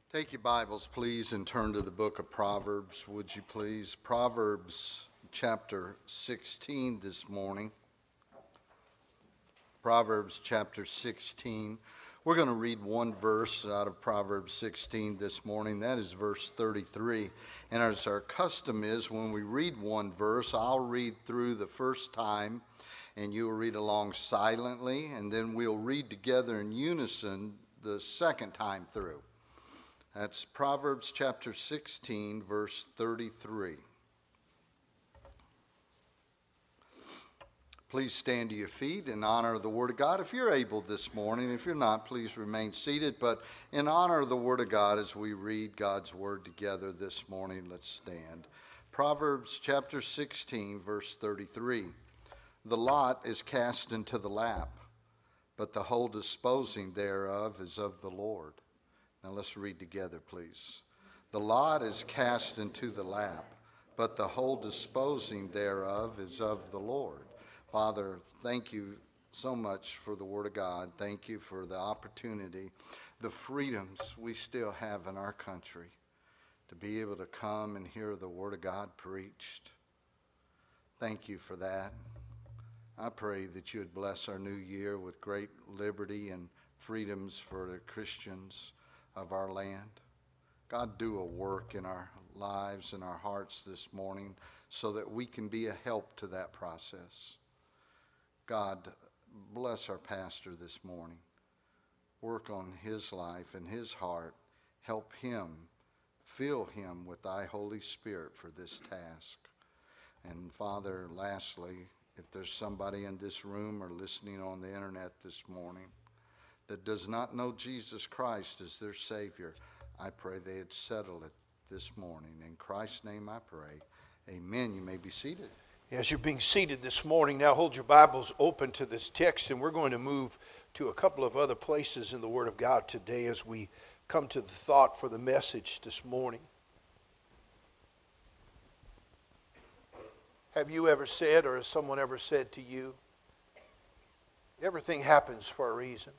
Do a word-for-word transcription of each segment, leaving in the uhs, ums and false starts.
Take your Bibles, please, and turn to the book of Proverbs, would you please? Proverbs chapter sixteen this morning. Proverbs chapter sixteen. We're going to read one verse out of Proverbs sixteen this morning. That is verse thirty-three. And as our custom is, when we read one verse, I'll read through the first time, and you'll read along silently, and then we'll read together in unison the second time through. That's Proverbs chapter sixteen, verse thirty-three. Please stand to your feet in honor of the Word of God. If you're able this morning, if you're not, please remain seated. But in honor of the Word of God, as we read God's Word together this morning, let's stand. Proverbs chapter sixteen, verse thirty-three. The lot is cast into the lap, but the whole disposing thereof is of the Lord. Now let's read together, please. The lot is cast into the lap, but the whole disposing thereof is of the Lord. Father, thank you so much for the Word of God. Thank you for the opportunity, the freedoms we still have in our country to be able to come and hear the Word of God preached. Thank you for that. I pray that you would bless our new year with great liberty and freedoms for the Christians of our land. God, do a work in our lives and our hearts this morning so that we can be a help to that process. God, bless our pastor this morning. Work on his life and his heart. Help him, fill him with thy Holy Spirit for this task. And Father, lastly, if there's somebody in this room or listening on the internet this morning that does not know Jesus Christ as their Savior, I pray they'd settle it this morning. In Christ's name I pray. Amen. You may be seated. As you're being seated this morning, now hold your Bibles open to this text, and we're going to move to a couple of other places in the Word of God today as we come to the thought for the message this morning. Have you ever said, or has someone ever said to you, everything happens for a reason?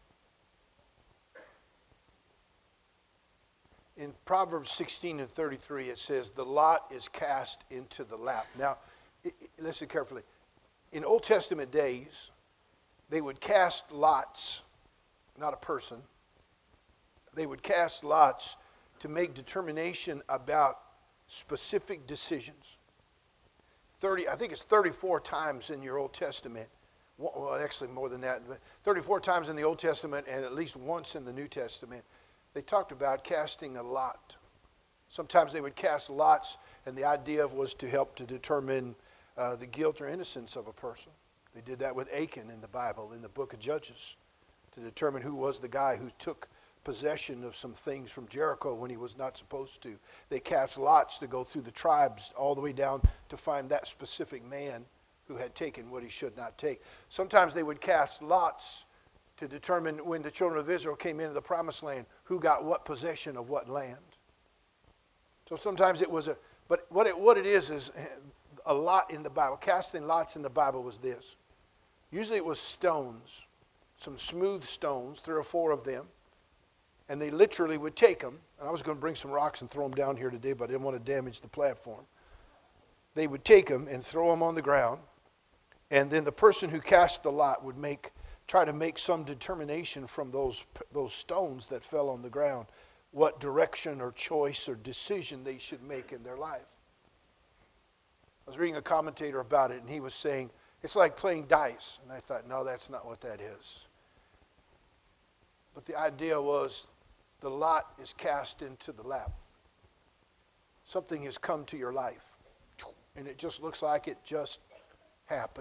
In Proverbs sixteen and thirty-three, it says, the lot is cast into the lap. Now, it, it, listen carefully. In Old Testament days, they would cast lots, not a person. They would cast lots to make determination about specific decisions. thirty, I think it's thirty-four times in your Old Testament. Well, actually more than that. But thirty-four times in the Old Testament and at least once in the New Testament, they talked about casting a lot. Sometimes they would cast lots, and the idea was to help to determine uh, the guilt or innocence of a person. They did that with Achan in the Bible, in the book of Judges, to determine who was the guy who took possession of some things from Jericho when he was not supposed to. They cast lots to go through the tribes all the way down to find that specific man who had taken what he should not take. Sometimes they would cast lots to determine when the children of Israel came into the promised land, who got what possession of what land. So sometimes it was a, but what it, what it is is a lot in the Bible. Casting lots in the Bible was this. Usually it was stones, some smooth stones, three or four of them, and they literally would take them. And I was going to bring some rocks and throw them down here today, but I didn't want to damage the platform. They would take them and throw them on the ground, and then the person who cast the lot would make try to make some determination from those those stones that fell on the ground, what direction or choice or decision they should make in their life. I was reading a commentator about it, and he was saying, it's like playing dice. And I thought, no, that's not what that is. But the idea was the lot is cast into the lap. Something has come to your life, and it just looks like it just happened.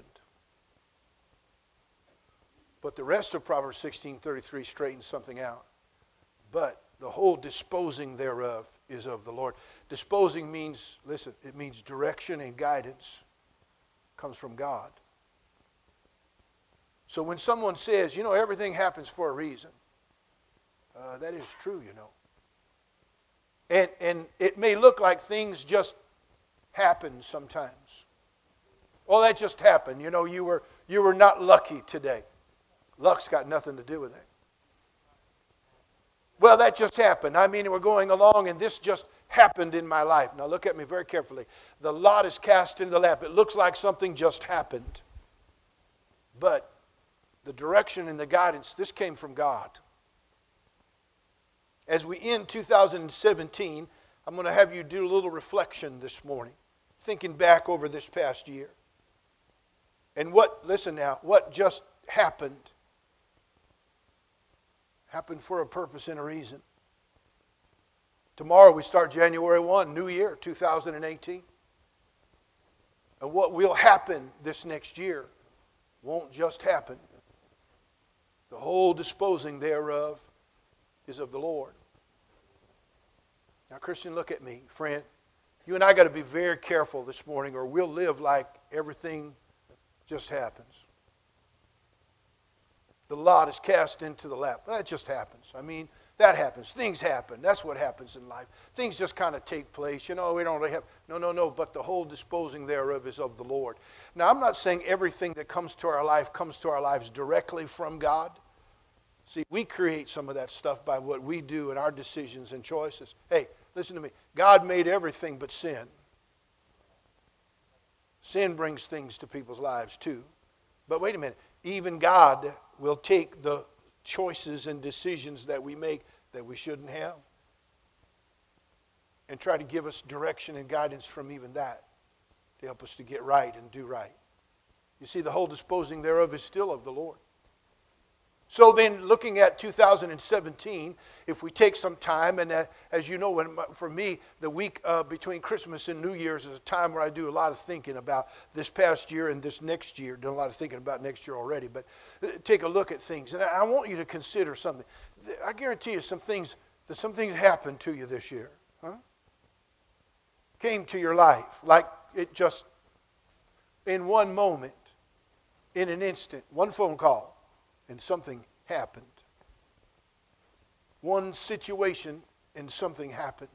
But the rest of Proverbs sixteen thirty-three straightens something out. But the whole disposing thereof is of the Lord. Disposing means, listen, it means direction and guidance comes from God. So when someone says, you know, everything happens for a reason, uh, that is true, you know. And, and it may look like things just happen sometimes. Well, that just happened. You know, you were you were not lucky today. Luck's got nothing to do with it. Well, that just happened. I mean, we're going along and this just happened in my life. Now look at me very carefully. The lot is cast into the lap. It looks like something just happened. But the direction and the guidance, this came from God. As we end two thousand seventeen, I'm going to have you do a little reflection this morning, thinking back over this past year. And what, listen now, what just happened, happened for a purpose and a reason. Tomorrow we start January first, New Year, two thousand eighteen. And what will happen this next year won't just happen. The whole disposing thereof is of the Lord. Now, Christian, look at me, friend. You and I got to be very careful this morning, or we'll live like everything just happens. The lot is cast into the lap. That just happens. I mean, that happens. Things happen. That's what happens in life. Things just kind of take place. You know, we don't really have, no, no, no, but the whole disposing thereof is of the Lord. Now, I'm not saying everything that comes to our life comes to our lives directly from God. See, we create some of that stuff by what we do and our decisions and choices. Hey, listen to me. God made everything but sin. Sin brings things to people's lives too. But wait a minute. Even God will take the choices and decisions that we make that we shouldn't have and try to give us direction and guidance from even that to help us to get right and do right. You see, the whole disposing thereof is still of the Lord. So then, looking at two thousand seventeen, if we take some time, and uh, as you know, when, for me, the week uh, between Christmas and New Year's is a time where I do a lot of thinking about this past year and this next year. Done a lot of thinking about next year already, but uh, take a look at things. And I, I want you to consider something. I guarantee you some things, that some things happened to you this year. Huh? Came to your life like it just, in one moment, in an instant, one phone call. And something happened. One situation and something happened.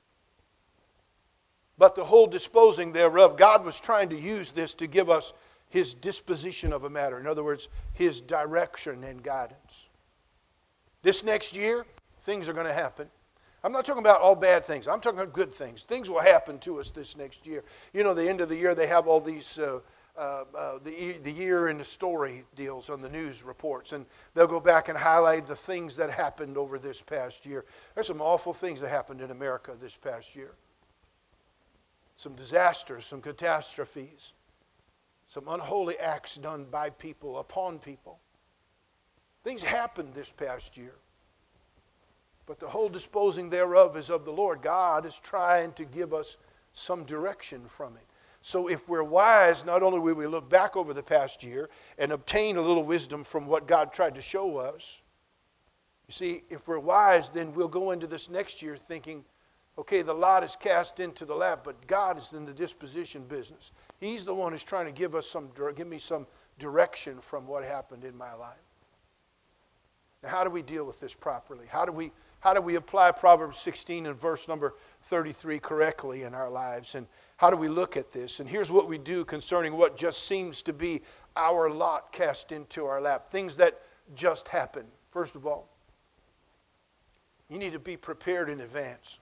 But the whole disposing thereof, God was trying to use this to give us His disposition of a matter. In other words, His direction and guidance. This next year, things are going to happen. I'm not talking about all bad things. I'm talking about good things. Things will happen to us this next year. You know, the end of the year, they have all these... Uh, Uh, uh, the, the year in the story deals on the news reports, and they'll go back and highlight the things that happened over this past year. There's some awful things that happened in America this past year. Some disasters, some catastrophes, some unholy acts done by people, upon people. Things happened this past year. But the whole disposing thereof is of the Lord. God is trying to give us some direction from it. So if we're wise, not only will we look back over the past year and obtain a little wisdom from what God tried to show us. You see, if we're wise, then we'll go into this next year thinking, okay, the lot is cast into the lap, but God is in the disposition business. He's the one who's trying to give us some, give me some direction from what happened in my life. Now, how do we deal with this properly? How do we, how do we apply Proverbs sixteen and verse number thirty-three correctly in our lives? And how do we look at this? And here's what we do concerning what just seems to be our lot cast into our lap. Things that just happen. First of all, you need to be prepared in advance.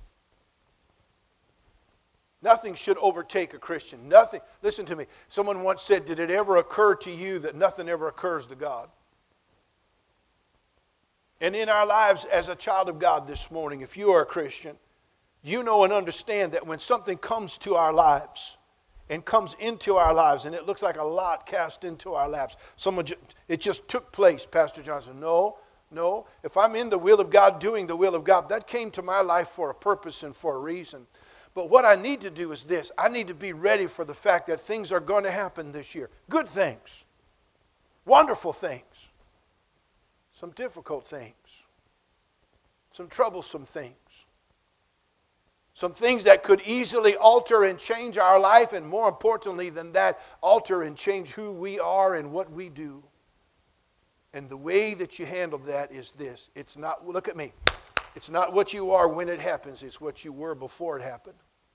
Nothing should overtake a Christian. Nothing. Listen to me. Someone once said, did it ever occur to you that nothing ever occurs to God? And in our lives as a child of God this morning, if you are a Christian, you know and understand that when something comes to our lives and comes into our lives and it looks like a lot cast into our laps, someone just, it just took place, Pastor Johnson. No, no. If I'm in the will of God, doing the will of God, that came to my life for a purpose and for a reason. But what I need to do is this. I need to be ready for the fact that things are going to happen this year. Good things. Wonderful things. Some difficult things. Some troublesome things. Some things that could easily alter and change our life, and more importantly than that, alter and change who we are and what we do. And the way that you handle that is this. It's not, look at me. It's not what you are when it happens. It's what you were before it happened.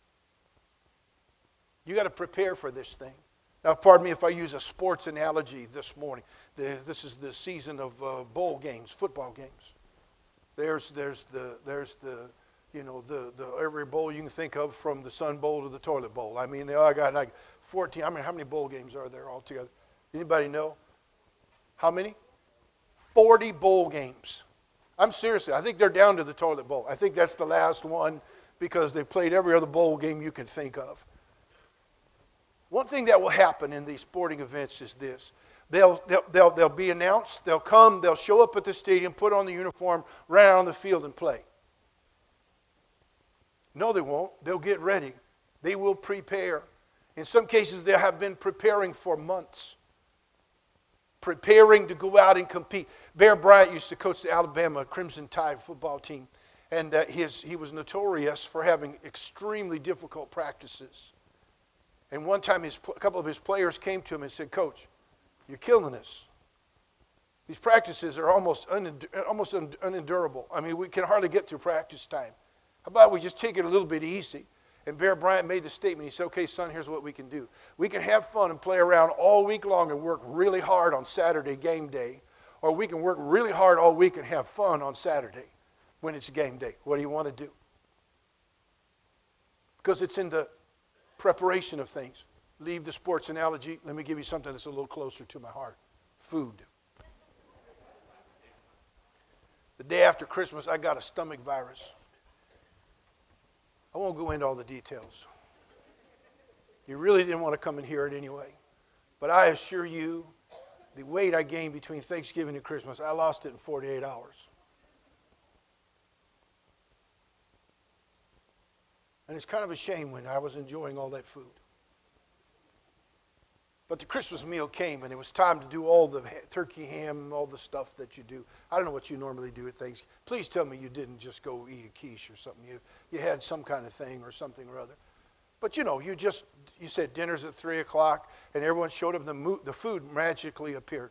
You got to prepare for this thing. Now, pardon me if I use a sports analogy this morning. This is the season of uh, bowl games, football games. There's there's the there's the you know the the every bowl you can think of, from the Sun Bowl to the toilet bowl. I mean, they all got like fourteen. I mean, how many bowl games are there altogether? Anybody know? How many? forty bowl games. I'm serious. I think they're down to the toilet bowl. I think that's the last one, because they played every other bowl game you can think of. One thing that will happen in these sporting events is this. They'll, they'll, they'll, they'll be announced, they'll come, they'll show up at the stadium, put on the uniform, run out on the field and play. No, they won't. They'll get ready. They will prepare. In some cases, they have been preparing for months. Preparing to go out and compete. Bear Bryant used to coach the Alabama Crimson Tide football team. And uh, his, he was notorious for having extremely difficult practices. And one time his, a couple of his players came to him and said, "Coach, you're killing us. These practices are almost, unend- almost un- unendurable. I mean, we can hardly get through practice time. How about we just take it a little bit easy?" And Bear Bryant made the statement. He said, "Okay, son, here's what we can do. We can have fun and play around all week long and work really hard on Saturday game day. Or we can work really hard all week and have fun on Saturday when it's game day. What do you want to do?" Because it's in the preparation of things. Leave the sports analogy. Let me give you something that's a little closer to my heart. Food. The day after Christmas, I got a stomach virus. I won't go into all the details. You really didn't want to come and hear it anyway. But I assure you, the weight I gained between Thanksgiving and Christmas, I lost it in forty-eight hours. And it's kind of a shame when I was enjoying all that food. But the Christmas meal came, and it was time to do all the turkey ham, all the stuff that you do. I don't know what you normally do at Thanksgiving. Please tell me you didn't just go eat a quiche or something. You, you had some kind of thing or something or other. But you know, you just, you said dinner's at three o'clock, and everyone showed up, and the, mo- the food magically appeared.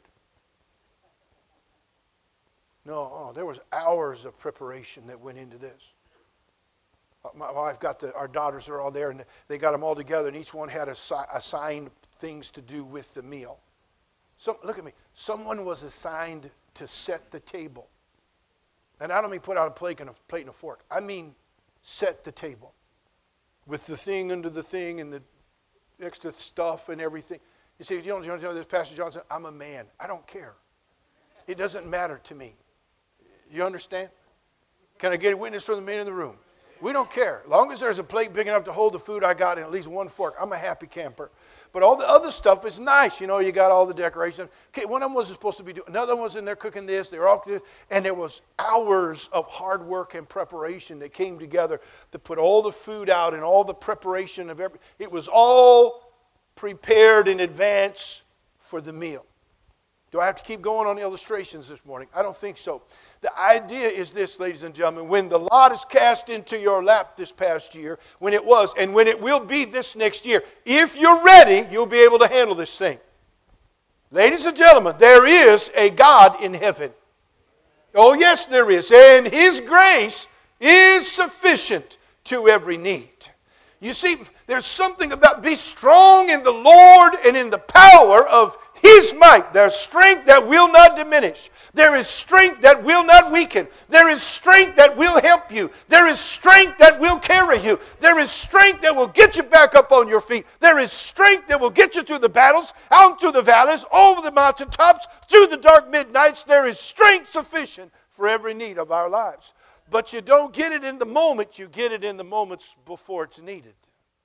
No, oh, there was hours of preparation that went into this. My wife got the, our daughters are all there, and they got them all together, and each one had assi- assigned things to do with the meal. So look at me. Someone was assigned to set the table. And I don't mean put out a plate and a plate and a fork. I mean set the table. With the thing under the thing and the extra stuff and everything. You say, you don't, you don't know this, Pastor Johnson? I'm a man. I don't care. It doesn't matter to me. You understand? Can I get a witness from the man in the room? We don't care. As long as there's a plate big enough to hold the food I got and at least one fork, I'm a happy camper. But all the other stuff is nice. You know, you got all the decorations. Okay, one of them was supposed to be doing, another one was in there cooking this. They were all, and there was hours of hard work and preparation that came together to put all the food out and all the preparation of every, it was all prepared in advance for the meal. Do I have to keep going on the illustrations this morning? I don't think so. The idea is this, ladies and gentlemen. When the lot is cast into your lap this past year, when it was, and when it will be this next year, if you're ready, you'll be able to handle this thing. Ladies and gentlemen, there is a God in heaven. Oh, yes, there is. And His grace is sufficient to every need. You see, there's something about be strong in the Lord and in the power of His might. There's strength that will not diminish. There is strength that will not weaken. There is strength that will help you. There is strength that will carry you. There is strength that will get you back up on your feet. There is strength that will get you through the battles, out through the valleys, over the mountaintops, through the dark midnights. There is strength sufficient for every need of our lives. But you don't get it in the moment. You get it in the moments before it's needed.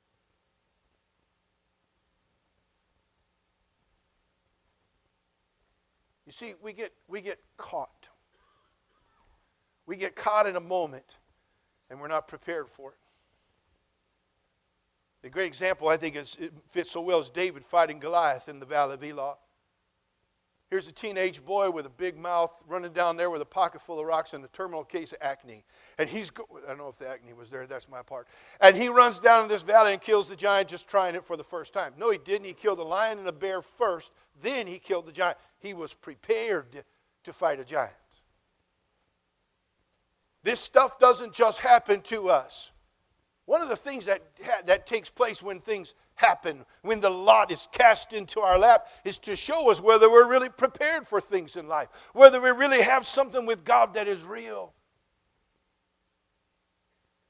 You see, we get we get caught. We get caught in a moment, and we're not prepared for it. A great example, I think, is it fits so well, is David fighting Goliath in the Valley of Elah. Here's a teenage boy with a big mouth running down there with a pocket full of rocks and a terminal case of acne. And he's, go- I don't know if the acne was there, that's my part. And he runs down in this valley and kills the giant just trying it for the first time. No, he didn't. He killed a lion and a bear first, then he killed the giant. He was prepared to fight a giant. This stuff doesn't just happen to us. One of the things that, that takes place when things happen, when the lot is cast into our lap, is to show us whether we're really prepared for things in life, whether we really have something with God that is real.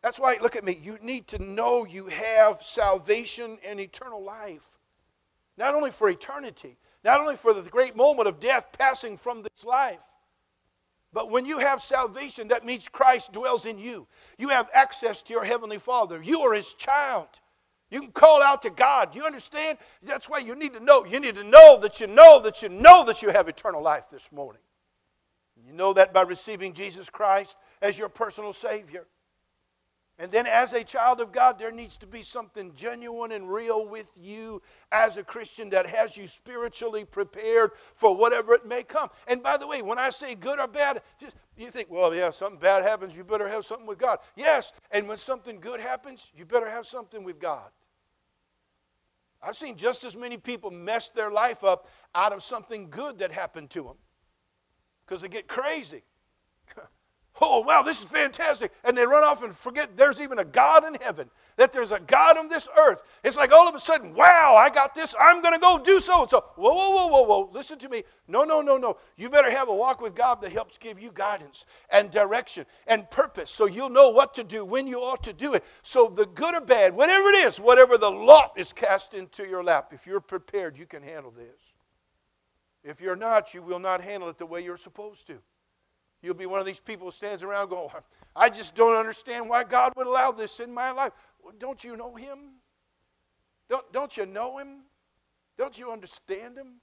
That's why, look at me, you need to know you have salvation and eternal life. Not only for eternity, not only for the great moment of death passing from this life, but when you have salvation, that means Christ dwells in you. You have access to your Heavenly Father. You are His child. You can call out to God. You understand? That's why you need to know. You need to know that you know that you know that you have eternal life this morning. You know that by receiving Jesus Christ as your personal Savior. And then as a child of God, there needs to be something genuine and real with you as a Christian that has you spiritually prepared for whatever it may come. And by the way, when I say good or bad, just, you think, well, yeah, something bad happens, you better have something with God. Yes, and when something good happens, you better have something with God. I've seen just as many people mess their life up out of something good that happened to them because they get crazy. Oh, wow, this is fantastic. And they run off and forget there's even a God in heaven, that there's a God on this earth. It's like all of a sudden, wow, I got this. I'm going to go do so and so. Whoa, whoa, whoa, whoa, whoa. Listen to me. No, no, no, no. You better have a walk with God that helps give you guidance and direction and purpose so you'll know what to do when you ought to do it. So the good or bad, whatever it is, whatever the lot is cast into your lap, if you're prepared, you can handle this. If you're not, you will not handle it the way you're supposed to. You'll be one of these people who stands around going, I just don't understand why God would allow this in my life. Well, don't you know Him? Don't, don't you know Him? Don't you understand Him?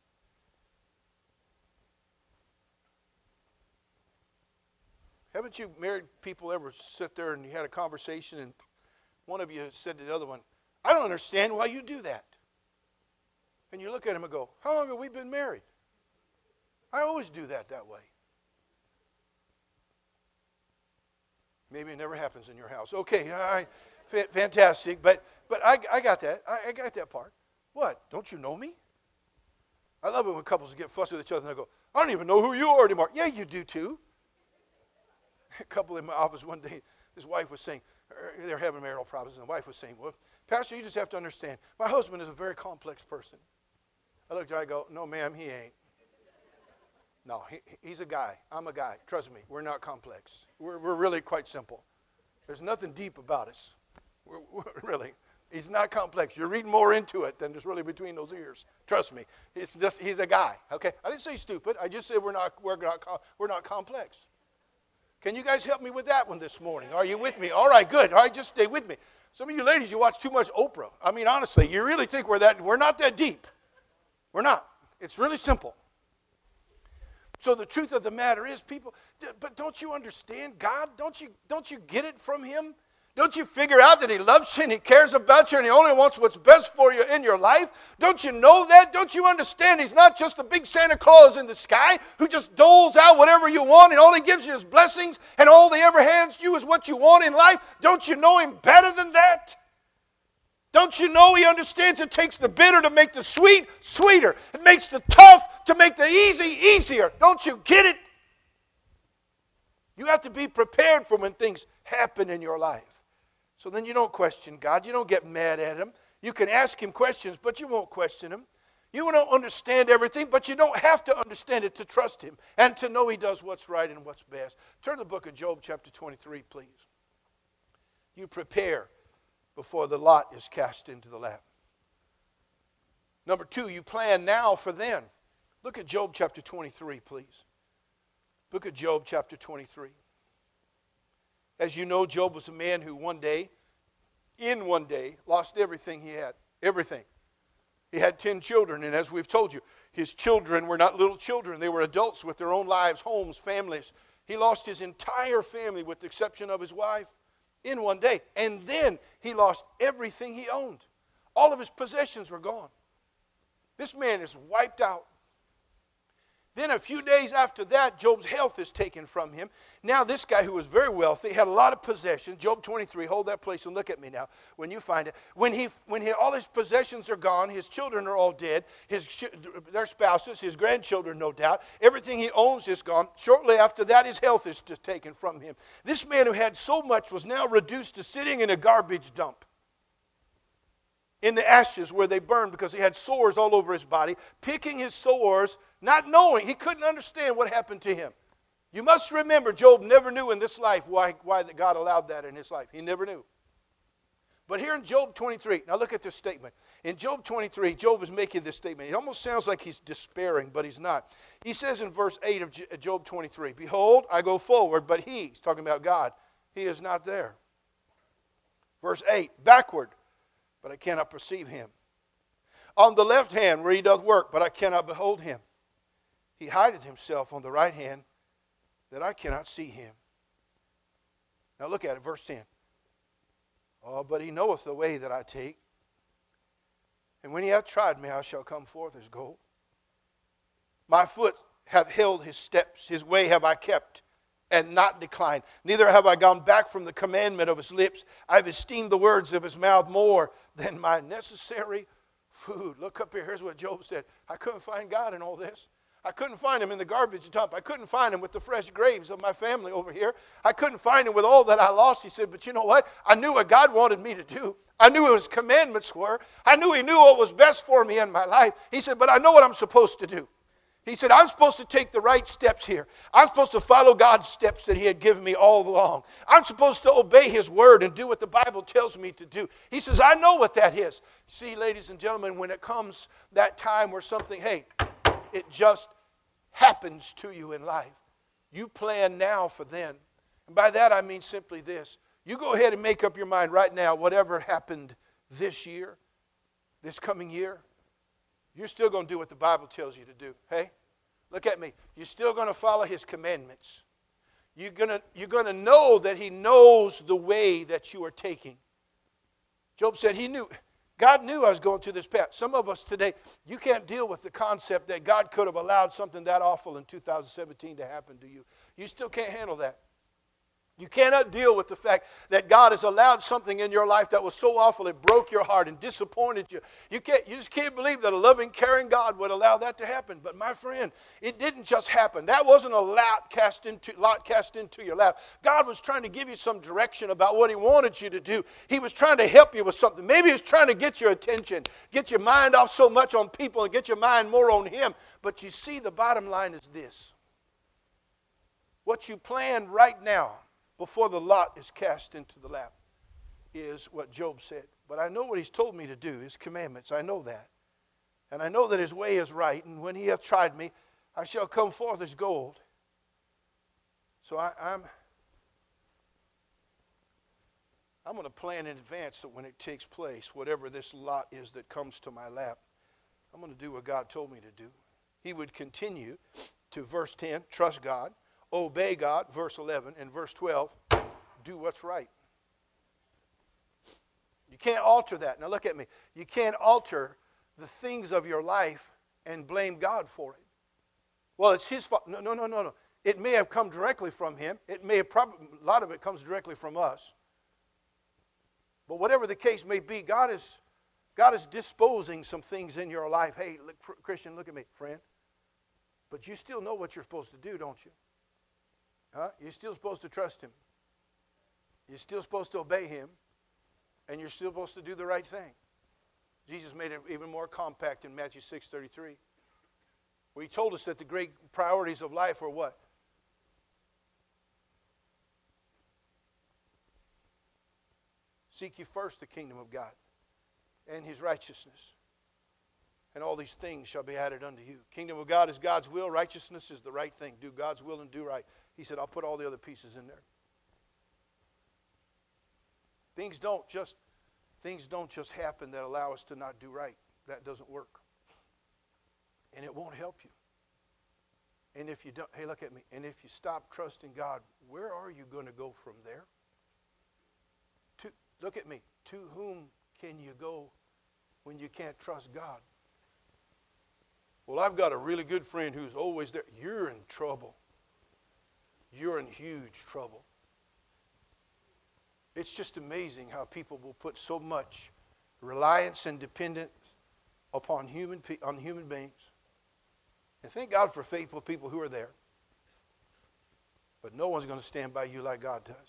Haven't you married people ever sit there and you had a conversation and one of you said to the other one, I don't understand why you do that. And you look at him and go, how long have we been married? I always do that that way. Maybe it never happens in your house. Okay, I, fantastic, but but I, I got that. I, I got that part. What? Don't you know me? I love it when couples get fussy with each other and they go, I don't even know who you are anymore. Yeah, you do too. A couple in my office one day, his wife was saying, they're having marital problems, and the wife was saying, well, Pastor, you just have to understand, my husband is a very complex person. I looked at her, I go, no, ma'am, he ain't. No, he, he's a guy. I'm a guy. Trust me, we're not complex. We're, we're really quite simple. There's nothing deep about us. We're, we're really, he's not complex. You're reading more into it than just really between those ears. Trust me. It's just he's a guy. Okay, I didn't say stupid. I just said we're not we're not we're not complex. Can you guys help me with that one this morning? Are you with me? All right, good. All right, just stay with me. Some of you ladies, you watch too much Oprah. I mean, honestly, you really think we're that? We're not that deep. We're not. It's really simple. So the truth of the matter is, people, but don't you understand God? Don't you, don't you get it from Him? Don't you figure out that He loves you and He cares about you and He only wants what's best for you in your life? Don't you know that? Don't you understand He's not just a big Santa Claus in the sky who just doles out whatever you want and only gives you His blessings and all He ever hands you is what you want in life? Don't you know Him better than that? Don't you know He understands it takes the bitter to make the sweet sweeter? It makes the tough to make the easy easier. Don't you get it? You have to be prepared for when things happen in your life. So then you don't question God. You don't get mad at Him. You can ask Him questions, but you won't question Him. You don't understand everything, but you don't have to understand it to trust Him and to know He does what's right and what's best. Turn to the book of Job chapter twenty-three, please. You prepare before the lot is cast into the lap. Number two, you plan now for then. Look at Job chapter twenty-three, please. Look at Job chapter twenty-three. As you know, Job was a man who one day, in one day, lost everything he had. Everything. He had ten children, and as we've told you, his children were not little children. They were adults with their own lives, homes, families. He lost his entire family with the exception of his wife in one day. And then he lost everything he owned. All of his possessions were gone. This man is wiped out. Then a few days after that, Job's health is taken from him. Now this guy who was very wealthy, had a lot of possessions. Job twenty-three, hold that place and look at me now when you find it. When he, when he, all his possessions are gone, his children are all dead, his, their spouses, his grandchildren no doubt, everything he owns is gone. Shortly after that, his health is just taken from him. This man who had so much was now reduced to sitting in a garbage dump, in the ashes where they burned because he had sores all over his body, picking his sores, not knowing. He couldn't understand what happened to him. You must remember, Job never knew in this life why, why that God allowed that in his life. He never knew. But here in Job twenty-three, now look at this statement. In Job twenty-three, Job is making this statement. It almost sounds like he's despairing, but he's not. He says in verse eight of Job twenty-three, Behold, I go forward, but he, he's talking about God, he is not there. Verse eight, backward, but I cannot perceive him. On the left hand where he doth work, but I cannot behold him. He hideth himself on the right hand, that I cannot see him. Now look at it, verse ten. Oh, but he knoweth the way that I take. And when he hath tried me, I shall come forth as gold. My foot hath held his steps. His way have I kept, and not declined. Neither have I gone back from the commandment of his lips. I have esteemed the words of his mouth more than my necessary food. Look up here. Here's what Job said. I couldn't find God in all this. I couldn't find him in the garbage dump. I couldn't find him with the fresh graves of my family over here. I couldn't find him with all that I lost. He said, but you know what? I knew what God wanted me to do. I knew what his commandments were. I knew he knew what was best for me in my life. He said, but I know what I'm supposed to do. He said, I'm supposed to take the right steps here. I'm supposed to follow God's steps that he had given me all along. I'm supposed to obey his word and do what the Bible tells me to do. He says, I know what that is. See, ladies and gentlemen, when it comes that time where something, hey, it just happens to you in life, you plan now for then. And by that I mean simply this. You go ahead and make up your mind right now, whatever happened this year, this coming year, you're still going to do what the Bible tells you to do. Hey, look at me. You're still going to follow his commandments. You're going to, you're going to know that he knows the way that you are taking. Job said he knew. God knew I was going through this path. Some of us today, you can't deal with the concept that God could have allowed something that awful in two thousand seventeen to happen to you. You still can't handle that. You cannot deal with the fact that God has allowed something in your life that was so awful it broke your heart and disappointed you. You can't, you just can't believe that a loving, caring God would allow that to happen. But my friend, it didn't just happen. That wasn't a lot cast into, lot cast into your lap. God was trying to give you some direction about what he wanted you to do. He was trying to help you with something. Maybe he was trying to get your attention, get your mind off so much on people and get your mind more on him. But you see, the bottom line is this. What you plan right now, before the lot is cast into the lap, is what Job said. But I know what he's told me to do, his commandments. I know that. And I know that his way is right. And when he hath tried me, I shall come forth as gold. So I, I'm, I'm going to plan in advance that when it takes place, whatever this lot is that comes to my lap, I'm going to do what God told me to do. He would continue to, verse ten, trust God. Obey God, verse eleven, and verse twelve, do what's right. You can't alter that. Now look at me. You can't alter the things of your life and blame God for it. Well, it's his fault. No, no, no, no, no. It may have come directly from him. It may have probably, a lot of it comes directly from us. But whatever the case may be, God is, God is disposing some things in your life. Hey, look, Christian, look at me, friend. But you still know what you're supposed to do, don't you? Huh? You're still supposed to trust him. You're still supposed to obey him. And you're still supposed to do the right thing. Jesus made it even more compact in Matthew six thirty-three. Where he told us that the great priorities of life are what? Seek ye first the kingdom of God and his righteousness. And all these things shall be added unto you. Kingdom of God is God's will. Righteousness is the right thing. Do God's will and do right. He said, I'll put all the other pieces in there. Things don't just, things don't just happen that allow us to not do right. That doesn't work. And it won't help you. And if you don't, hey, look at me. And if you stop trusting God, where are you going to go from there? To, look at me. To whom can you go when you can't trust God? Well, I've got a really good friend who's always there. You're in trouble. You're in huge trouble. It's just amazing how people will put so much reliance and dependence upon human, on human beings. And thank God for faithful people who are there. But no one's going to stand by you like God does.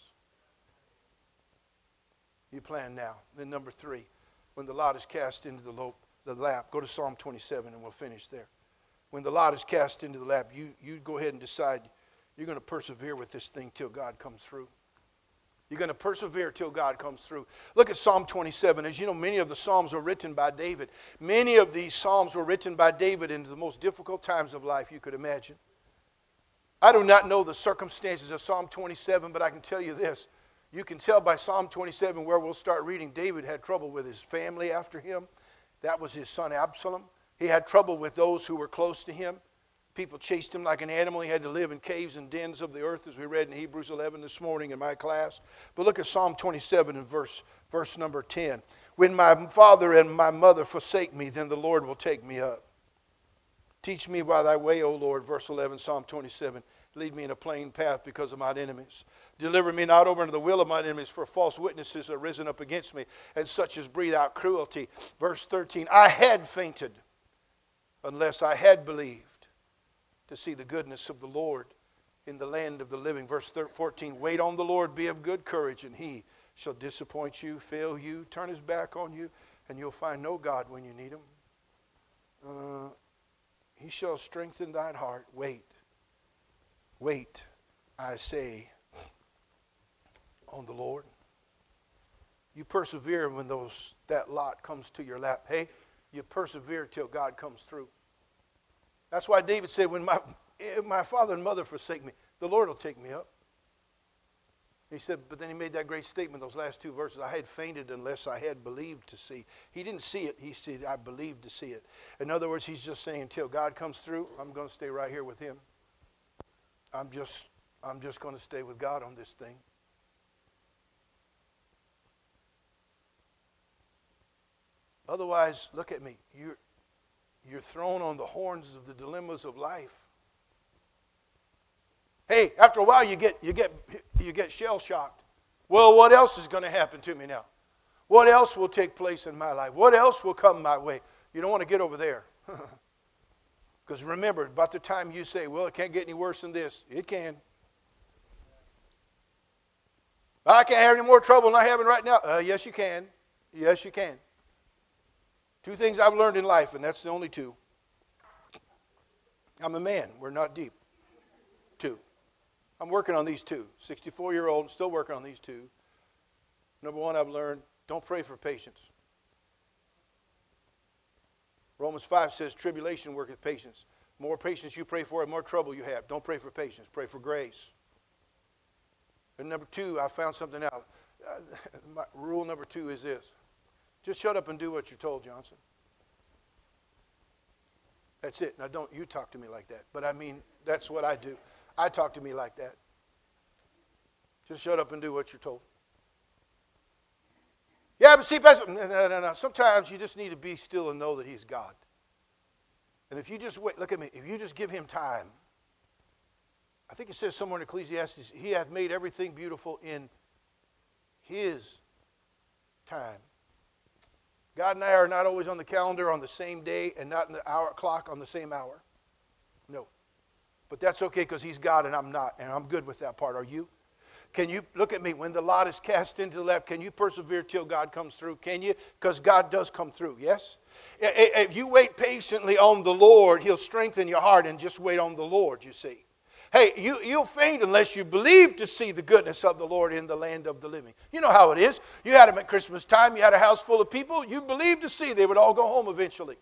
You plan now. Then number three, when the lot is cast into the lope, the lap. Go to Psalm twenty-seven and we'll finish there. When the lot is cast into the lap, you, you go ahead and decide You're going to persevere with this thing till God comes through. You're going to persevere till God comes through. Look at Psalm twenty-seven. As you know, many of the Psalms were written by David. Many of these Psalms were written by David in the most difficult times of life you could imagine. I do not know the circumstances of Psalm twenty-seven, but I can tell you this. You can tell by Psalm twenty-seven, where we'll start reading, David had trouble with his family after him. That was his son Absalom. He had trouble with those who were close to him. People chased him like an animal. He had to live in caves and dens of the earth, as we read in Hebrews eleven this morning in my class. But look at Psalm twenty-seven and verse, verse number ten. When my father and my mother forsake me, then the Lord will take me up. Teach me by thy way, O Lord. Verse eleven, Psalm twenty-seven. Lead me in a plain path because of mine enemies. Deliver me not over into the will of mine enemies, for false witnesses are risen up against me, and such as breathe out cruelty. Verse thirteen. I had fainted unless I had believed to see the goodness of the Lord in the land of the living. Verse fourteen, wait on the Lord, be of good courage, and he shall disappoint you, fail you, turn his back on you, and you'll find no God when you need him. Uh, he shall strengthen thine heart. Wait, wait, I say, on the Lord. You persevere when those that lot comes to your lap. Hey, you persevere till God comes through. That's why David said, when my, if my father and mother forsake me, the Lord will take me up. He said, but then he made that great statement, those last two verses, I had fainted unless I had believed to see. He didn't see it. He said, I believed to see it. In other words, he's just saying, until God comes through, I'm going to stay right here with him. I'm just, I'm just going to stay with God on this thing. Otherwise, look at me. You're, you're thrown on the horns of the dilemmas of life. Hey, after a while you get you get you get shell shocked. Well, what else is going to happen to me now? What else will take place in my life? What else will come my way? You don't want to get over there. Because remember, about the time you say, well, it can't get any worse than this, it can. I can't have any more trouble than I'm having right now. Uh, yes, you can. Yes, you can. Two things I've learned in life, and that's the only two. I'm a man. We're not deep. Two. I'm working on these two. sixty-four-year-old, still working on these two. Number one, I've learned, don't pray for patience. Romans five says, tribulation worketh patience. More patience you pray for, the more trouble you have. Don't pray for patience. Pray for grace. And number two, I found something out. Uh, my, rule number two is this. Just shut up and do what you're told, Johnson. That's it. Now, don't you talk to me like that. But I mean, that's what I do. I talk to me like that. Just shut up and do what you're told. Yeah, but see, Pastor, no, no, no, no. Sometimes you just need to be still and know that he's God. And if you just wait, look at me, if you just give him time, I think it says somewhere in Ecclesiastes, he hath made everything beautiful in his time. God and I are not always on the calendar on the same day and not in the hour clock on the same hour. No. But that's okay because he's God and I'm not. And I'm good with that part. Are you? Can you, look at me, when the lot is cast into the left, can you persevere till God comes through? Can you? Because God does come through, yes? If you wait patiently on the Lord, he'll strengthen your heart, and just wait on the Lord, you see. Hey, you, you'll faint unless you believe to see the goodness of the Lord in the land of the living. You know how it is. You had them at Christmas time. You had a house full of people. You believed to see they would all go home eventually.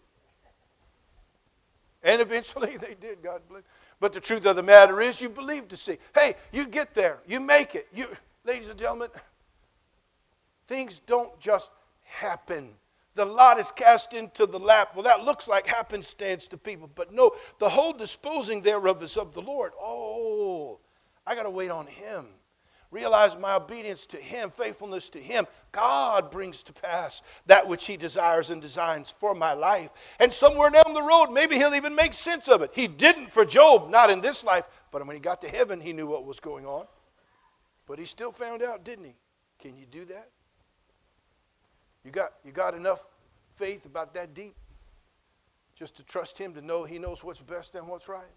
And eventually they did, God bless. But the truth of the matter is you believe to see. Hey, you get there. You make it. You, ladies and gentlemen, things don't just happen. The lot is cast into the lap. Well, that looks like happenstance to people. But no, the whole disposing thereof is of the Lord. Oh, I got to wait on him. Realize my obedience to him, faithfulness to him. God brings to pass that which he desires and designs for my life. And somewhere down the road, maybe he'll even make sense of it. He didn't for Job, not in this life. But when he got to heaven, he knew what was going on. But he still found out, didn't he? Can you do that? You got, you got enough faith about that deep just to trust him to know he knows what's best and what's right?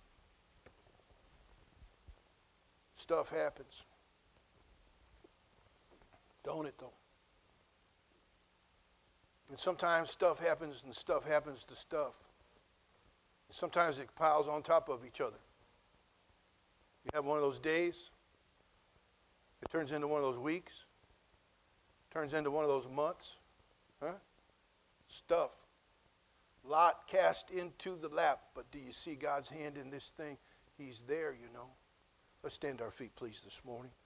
Stuff happens. Don't it, though? And sometimes stuff happens and stuff happens to stuff. Sometimes it piles on top of each other. You have one of those days, it turns into one of those weeks, turns into one of those months. Huh? Stuff. Lot cast into the lap. But do you see God's hand in this thing? He's there, you know. Let's stand to our feet, please, this morning.